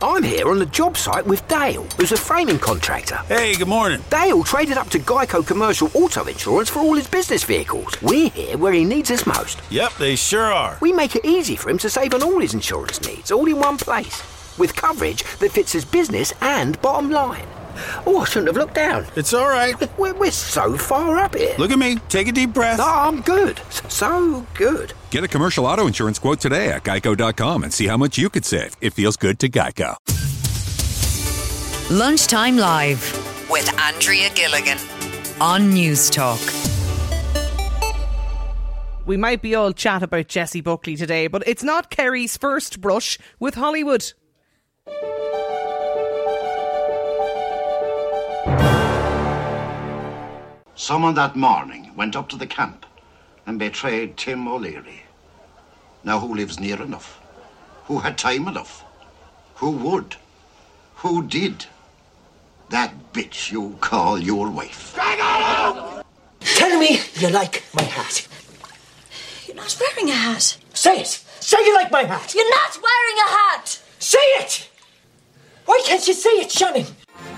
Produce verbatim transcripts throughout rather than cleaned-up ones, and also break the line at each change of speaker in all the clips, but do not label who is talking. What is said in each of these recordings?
I'm here on the job site with Dale, who's a framing contractor.
Hey, good morning.
Dale traded up to Geico Commercial Auto Insurance for all his business vehicles. We're here where he needs us most.
Yep, they sure are.
We make it easy for him to save on all his insurance needs, all in one place, with coverage that fits his business and bottom line. Oh, I shouldn't have looked down.
It's all right.
We're, we're so far up here.
Look at me. Take a deep breath.
No, I'm good. So good.
Get a commercial auto insurance quote today at geico dot com and see how much you could save. It feels good to Geico.
Lunchtime Live with Andrea Gilligan on News Talk.
We might be all chat about Jessie Buckley today, but it's not Kerry's first brush with Hollywood.
Someone that morning went up to the camp and betrayed Tim O'Leary. Now who lives near enough? Who had time enough? Who would? Who did? That bitch you call your wife.
Tell me you like my hat.
You're not wearing a hat.
Say it. Say you like my hat.
You're not wearing a hat.
Say it. Why can't you say it, Shannon?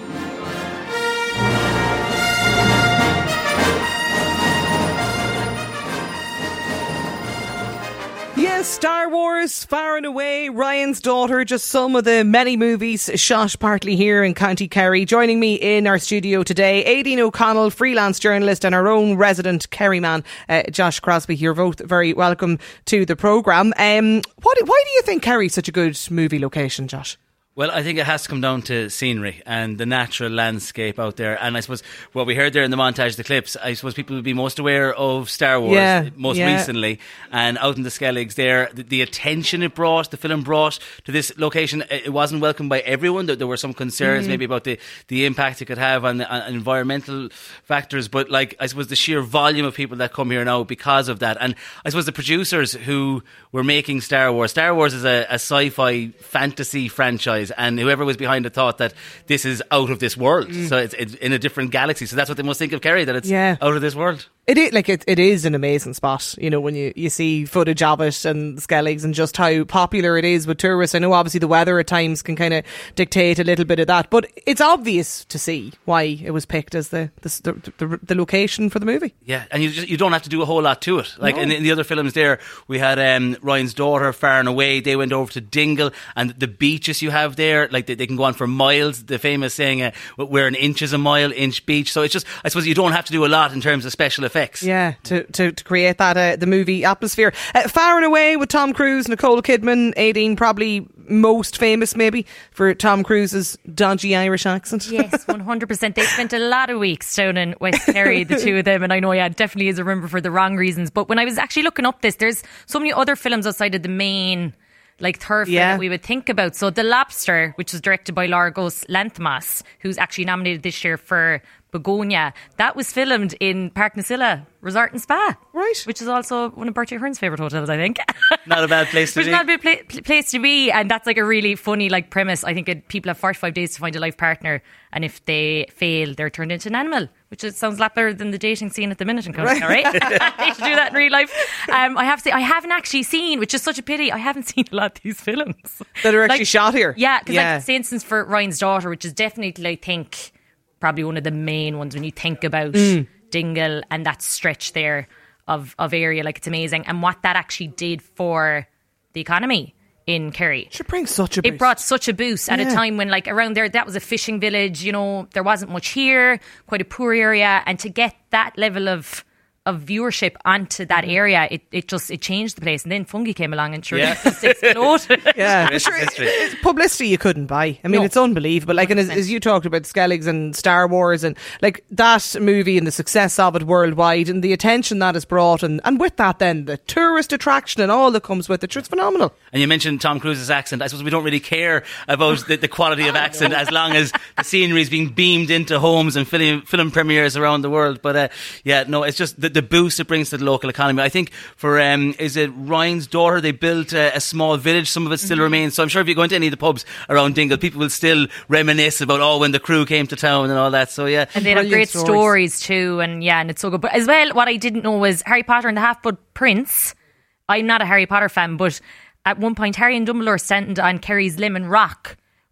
Yes, Star Wars, Far and Away, Ryan's Daughter, just some of the many movies shot partly here in County Kerry. Joining me in our studio today, Aideen O'Connell, freelance journalist, and our own resident Kerry man, uh, Josh Crosby. You're both very welcome to the programme. Um, what, why do you think Kerry's such a good movie location, Josh?
Well, I think it has to come down to scenery and the natural landscape out there. And I suppose what we heard there in the montage, the clips, I suppose people would be most aware of Star Wars
yeah,
most
yeah.
recently. And out in the Skelligs there, the, the attention it brought, the film brought to this location, it wasn't welcomed by everyone. There, there were some concerns mm-hmm. maybe about the, the impact it could have on, the, on environmental factors. But like, I suppose the sheer volume of people that come here now because of that. And I suppose the producers who were making Star Wars, Star Wars is a, a sci-fi fantasy franchise. And whoever was behind it thought that this is out of this world. Mm. So it's, it's in a different galaxy. So that's what they must think of Kerry, that it's yeah. out of this world.
It is, like, it, it is an amazing spot, you know, when you, you see footage of it and Skelligs and just how popular it is with tourists. I know obviously the weather at times can kind of dictate a little bit of that, but it's obvious to see why it was picked as the the, the, the location for the movie.
Yeah, and you just, you don't have to do a whole lot to it. Like
no.
in, in the other films there, we had um, Ryan's Daughter, Far and Away. They went over to Dingle, and the beaches you have there, like they, they can go on for miles. The famous saying, uh, "We're an inch is a mile, inch beach." So it's just, I suppose you don't have to do a lot in terms of special effects.
Yeah, to, to, to create that uh, the movie atmosphere. Uh, Far and Away with Tom Cruise, Nicole Kidman, Aideen, probably most famous maybe for Tom Cruise's dodgy Irish accent.
Yes, one hundred percent. They spent a lot of weeks down in West Kerry, the two of them, and I know, yeah, definitely is a rumor for the wrong reasons. But when I was actually looking up this, there's so many other films outside of the main like thoroughfare yeah. that we would think about. So The Lobster, which was directed by Lorgos Lanthimos, who's actually nominated this year for Begonia, that was filmed in Park Nasilla Resort and Spa,
right?
Which is also one of Bertie Ahern's favourite hotels, I think.
Not a bad place to
Which
be.
Not a bad pla- place to be, and that's like a really funny like premise. I think it, people have forty-five days to find a life partner, and if they fail, they're turned into an animal. Which is, sounds a lot better than the dating scene at the minute in County, right? right? They should do that in real life. Um, I have to say, I haven't actually seen, which is such a pity, I haven't seen a lot of these films
that are actually
like,
shot here.
Yeah, because
yeah.
like say instance for Ryan's Daughter, which is definitely I think probably one of the main ones when you think about mm. Dingle and that stretch there of, of area, like it's amazing. And what that actually did for the economy in Kerry.
It brings such a boost.
It brought such a boost at yeah. a time when like around there, that was a fishing village, you know, there wasn't much here, quite a poor area. And to get that level of of viewership onto that area, it, it just it changed the place. And then Fungi came along and sure, yeah. it exploded.
Yeah, sure, it, it's publicity you couldn't buy. I mean, no. it's unbelievable. Like, and as, as you talked about Skelligs and Star Wars and like that movie and the success of it worldwide and the attention that is brought, and, and with that then the tourist attraction and all that comes with it, it's phenomenal.
And you mentioned Tom Cruise's accent. I suppose we don't really care about the, the quality of accent as long as the scenery is being beamed into homes and film, film premieres around the world. But uh, yeah, no, it's just the, the boost it brings to the local economy. I think for, um, is it Ryan's Daughter, they built a, a small village. Some of it still mm-hmm. remains. So I'm sure if you go into any of the pubs around Dingle, people will still reminisce about, oh, when the crew came to town and all that. So yeah.
And they have great stories. stories too. And yeah, and it's so good. But as well, what I didn't know was Harry Potter and the Half-Blood Prince. I'm not a Harry Potter fan, but at one point Harry and Dumbledore stand on Kerry's Lemon Rock,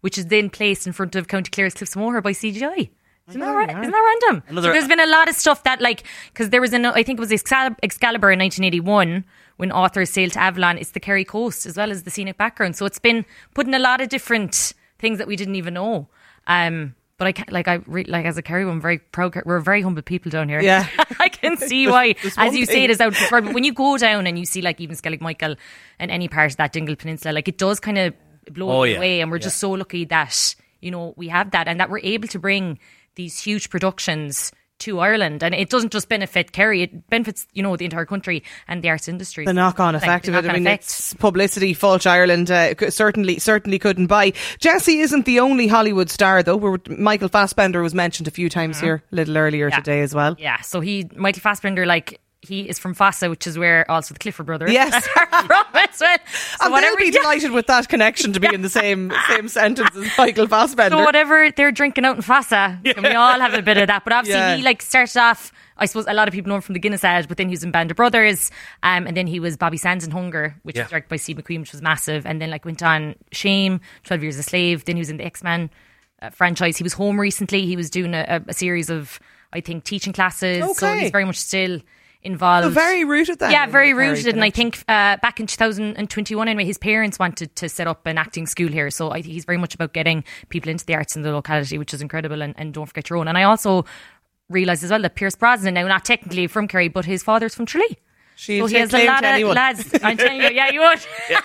which is then placed in front of County Clare's Cliffs of Moher by C G I. Isn't that, right? Isn't that random?
Another,
so there's been a lot of stuff that, like, because there was an, I think it was Excalib- Excalibur in nineteen eighty-one when authors sailed to Avalon. It's the Kerry coast as well as the scenic background. So it's been put in a lot of different things that we didn't even know. Um, but I can't, like, I re- like as a Kerry one, I'm very proud. We're very humble people down here.
Yeah,
I can see why. As you say, it is out. But when you go down and you see, like, even Skellig Michael and any part of that Dingle Peninsula, like, it does kind of blow
oh,
it
yeah.
away. And we're
yeah.
just so lucky that, you know, we have that and that we're able to bring these huge productions to Ireland, and it doesn't just benefit Kerry, it benefits, you know, the entire country and the arts industry.
The knock-on
like,
effect of it. I mean,
effect.
It's publicity Fulch Ireland uh, certainly certainly couldn't buy. Jessie isn't the only Hollywood star, though. We're, Michael Fassbender was mentioned a few times mm-hmm. here a little earlier
yeah.
today as well.
Yeah, so he, Michael Fassbender, like, he is from Fossa, which is where also the Clifford brothers
yes.
are from as well. So
and they'll be delighted with that connection to be in the same same sentence as Michael Fassbender.
So whatever they're drinking out in Fossa, yeah. we all have a bit of that. But obviously yeah. he like started off, I suppose a lot of people know him from the Guinness ad, but then he was in Band of Brothers, um, and then he was Bobby Sands in Hunger, which yeah. was directed by Steve McQueen, which was massive, and then like went on Shame, twelve Years a Slave, then he was in the X-Men uh, franchise. He was home recently, he was doing a, a series of, I think, teaching classes,
okay.
so he's very much still involved.
So very rooted then.
Yeah, very rooted. And I think uh, back in two thousand twenty-one anyway, his parents wanted to set up an acting school here. So I think he's very much about getting people into the arts in the locality, which is incredible. And, and don't forget your own. And I also realised as well that Pierce Brosnan, now not technically from Kerry, but his father's from Tralee.
She'll
so he has a lot of anyone. lads. I'm telling you, yeah, you would.
Yeah.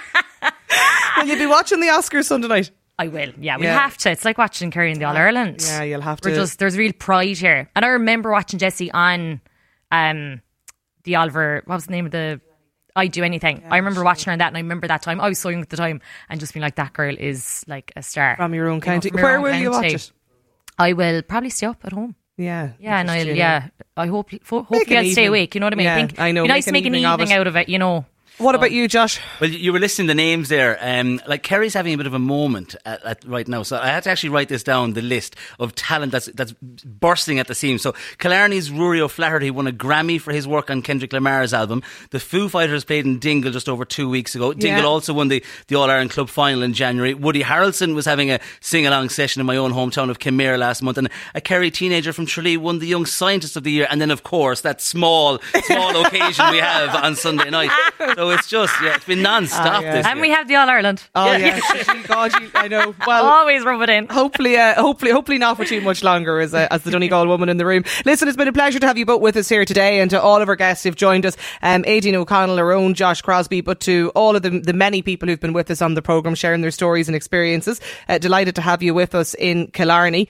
Will you be watching the Oscars Sunday night?
I will, yeah, we'll
yeah.
have to. It's like watching Kerry in the All-Ireland.
Yeah, you'll have to.
We're just, there's real pride here. And I remember watching Jessie on um, the Oliver, what was the name of the I Do Anything. Yeah, I remember sure. watching her on that, and I remember that time. I was so young at the time, and just being like, that girl is like a star.
From your own county.
You know,
Where
own
will
county.
you watch it?
I will probably stay up at home.
Yeah.
Yeah, and I'll, yeah. I hope, fo- hopefully I'll stay awake, you know what I mean?
Yeah,
I think
I know.
It'd be nice to make an evening, evening out of it, you know.
What about you, Josh?
Well, you were listing the names there. Um, like Kerry's having a bit of a moment at, at right now, so I had to actually write this down. The list of talent that's that's bursting at the seams. So Killarney's Rory O'Flaherty won a Grammy for his work on Kendrick Lamar's album. The Foo Fighters played in Dingle just over two weeks ago. Dingle
yeah.
also won the, the All Ireland Club final in January. Woody Harrelson was having a sing along session in my own hometown of Kenmare last month, and a Kerry teenager from Tralee won the Young Scientist of the Year. And then, of course, that small small occasion we have on Sunday night. So it's just yeah. It's been non-stop
oh, yeah.
this
And
year.
we have the All-Ireland.
Oh yeah, yeah. God, you, I know. Well,
always rub it in.
Hopefully, uh, hopefully, hopefully not for too much longer. As uh, as the Donegal woman in the room. Listen, it's been a pleasure to have you both with us here today, and to all of our guests who've joined us, um, Aideen O'Connell, our own Josh Crosby, but to all of the the many people who've been with us on the programme, sharing their stories and experiences. Uh, delighted to have you with us in Killarney.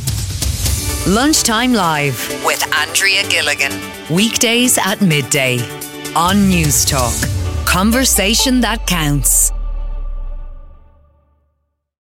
Lunchtime Live with Andrea Gilligan. Weekdays at midday on News Talk. Conversation that counts.